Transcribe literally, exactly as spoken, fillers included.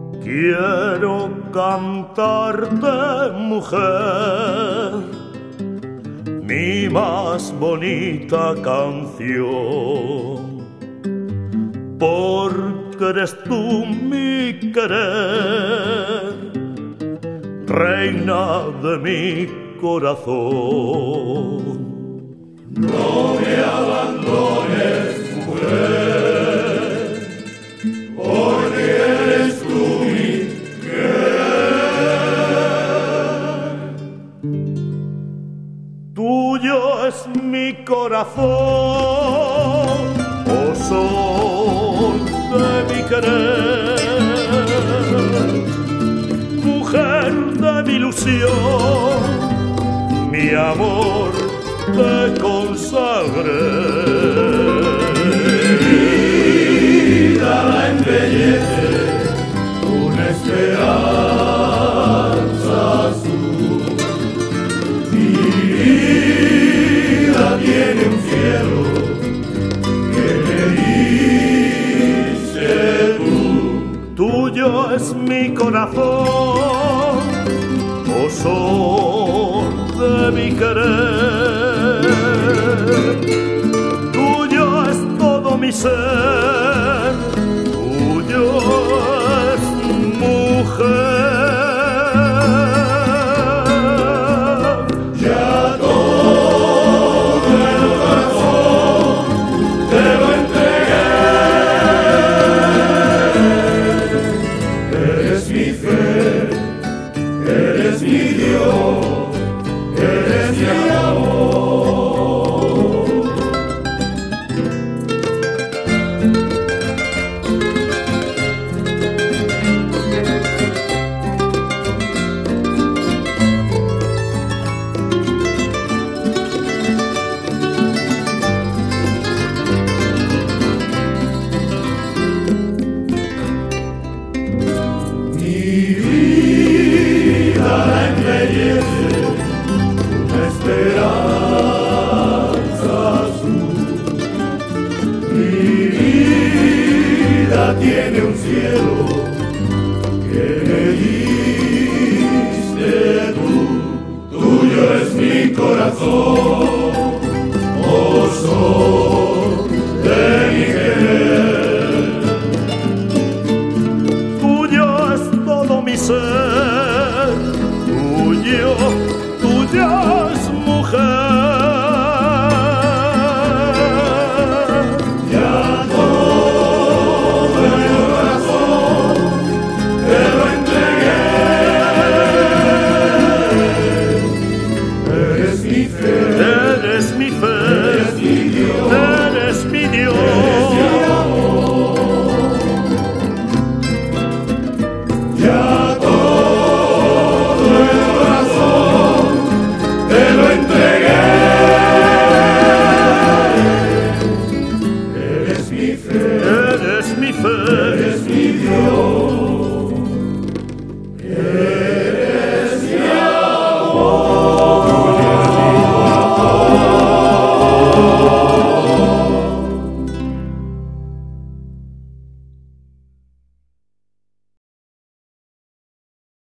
Quiero cantarte, mujer, mi más bonita canción, porque eres tú mi querer, reina de mi corazón. No me abandones, mujer, porque eres tú mi querer. Tuyo es mi corazón, oh sol de mi querer, mujer de mi ilusión, mi amor te consagré. Vida la embellece una esperanza azul. Mi vida tiene un cielo que me dice tú. Tuyo es mi corazón, oh sol de mi querer, tuyo es todo mi ser, tuyo es mujer. Ya todo el corazón te lo entregué. Eres mi fe, eres mi Dios, eres mi amor. Mi vida la embellece una esperanza azul. Mi vida tiene un cielo que me diste tú. Tuyo es mi corazón, oh sol de mi querer. Tuyo es todo mi ser, tuyo